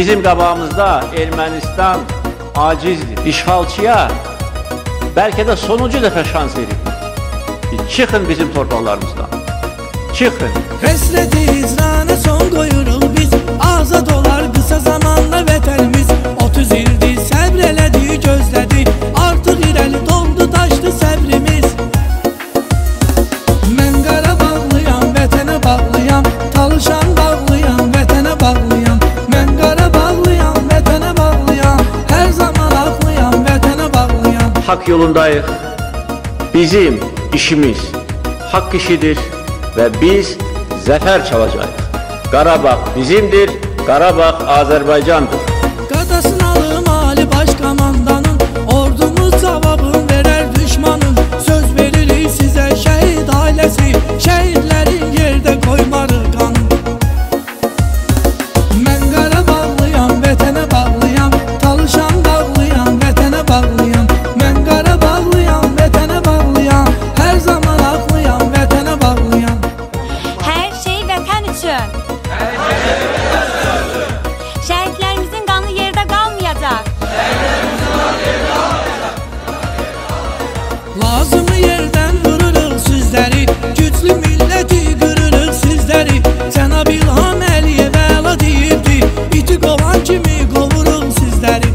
Bizim qabağımızda Ermənistan acizdir. İşğalçıya belki de sonuncu dəfə şans verir. Çıxın bizim torpaqlarımızdan. Çıxın. Həsrəti izrana son qoyuruq biz. Azad olar qısa zamanda vətənimiz. 30 ildir səbr elədi, gözlədi. Artıq irəli doldu, daşdı səbrimiz. Mən Qarabağlıyam, vətənə bağlıyam. Talışan bağlıyam, vətənə bağlıyam. Mən Qarabağlıyam, vətənə bağlıyam. Hər zaman haqlıyam, vətənə bağlıyam. Hak yolundayıq. Bizim işimiz hak işidir ve biz zəfər çalacağıq. Qarabağ bizimdir, Qarabağ Azərbaycandır. Qadasını alım Ali Başkomandanın, ordumuz cavabın verər düşmanın. Söz veririk sizə şəhid ailəsi, şəhidlərin yerdə qoymarıq qanın. Mən Qarabağlıyam, vətənə bağlıyam. Talışan bağlıyam, vətənə bağlıyam. Mən Qarabağlıyam, vətənə bağlıyam. Hər zaman haqlıyam, vətənə bağlıyam. Hər şey vətən üçün. Şəhidlərimizin qanı yerdə qalmayacaq. Lazımı yerdən vururuq sizləri, güclü milləti qırırıq sizləri. Cənab İlham Əliyev əla deyibdi, iti qovan kimi qovuruq sizləri.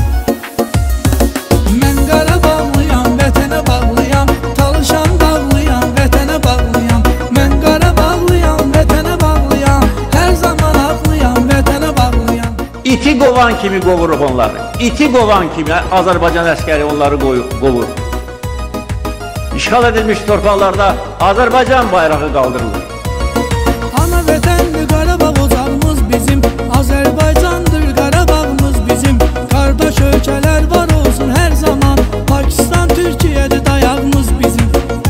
Mən Qarabağlıyam, vətənə bağlıyam. Talışan bağlıyam, vətənə bağlıyam. Mən Qarabağlıyam, vətənə bağlıyam. Hər zaman haqlıyam, vətənə bağlıyam. İti qovan kimi qovuruq onları. İti qovan kimi Azərbaycan əskəri onları qovur. İşğal edilmiş torpaqlarda Azərbaycan bayrağı qaldırılır. Ana vətəndir Qarabağ ocağımız bizim. Azərbaycandır Qarabağımız bizim. Qardaş ölkələr var olsun hər zaman. Pakistan, Türkiyədir dayağımız bizim.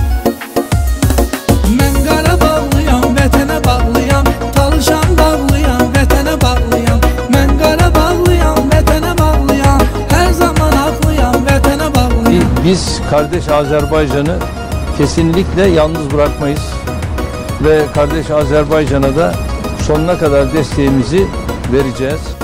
Mən Qarabağlıyam, vətənə bağlıyam. Talışan bağlıyam, vətənə bağlıyam. Mən Qarabağlıyam, vətənə bağlıyam. Hər zaman haqlıyam, vətənə bağlıyam. Biz kardeş Azerbaycan'ı kesinlikle yalnız bırakmayız ve kardeş Azerbaycan'a da sonuna kadar desteğimizi vereceğiz.